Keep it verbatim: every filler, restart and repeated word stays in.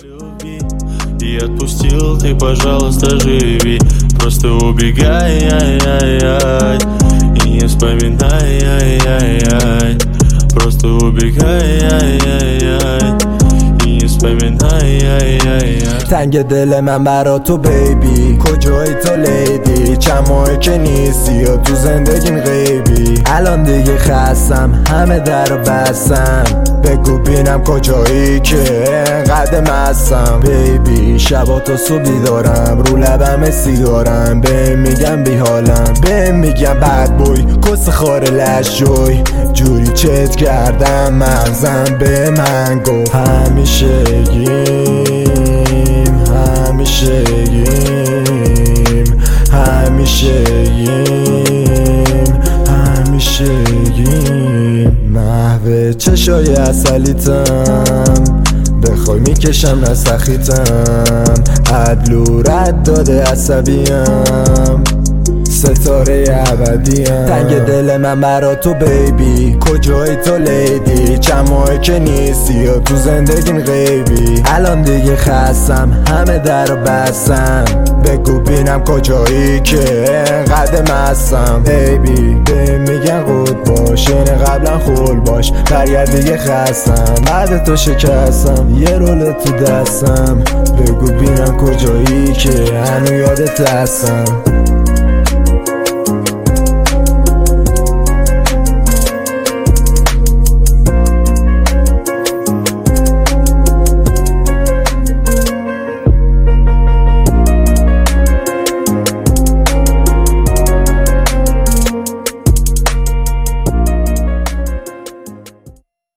И отпустил, ты, пожалуйста, живи. Просто убегай, ай, ай, ай, и не вспоминай, ай, ай, ай. Просто убегай, ай, ай, ай, і не вспоминай, ای ای ای. تنگ دل من برا تو بیبی، کجایی تو لیدی؟ چند ماهی که نیستی یا تو زندگیم غیبی. الان دیگه خستم، همه در رو بستم. بگو بینم کجایی که انقدر مستم بیبی. شبا تا صبحی دارم رو لبم سیگارم، به میگم بی حالم، به میگم بد بوی، کس خار لشجوی. جوری چت کردم مغزم به من گفت همیشه گیم، همیشه گیم، همیشه گیم، همیشه گیم. محو چشای اصلیتم، بخوای میکشم نسخیتم. عدلو رد داده عصبیم، ستاره ابدیم. تنگ دل من برا تو بیبی، کجایی تو لیدی؟ چند ماهی که نیستی یا تو زندگیم غیبی. الان دیگه خستم، همه در رو بستم. بگو بینم کجایی که انقدر مستم بیبی. به میگن قود باش، یعنی قبلا خول باش. برگرد دیگه خستم، بعد تو شکستم. یه رول تو دستم، بگو بینم کجایی که هنو یادت هستم.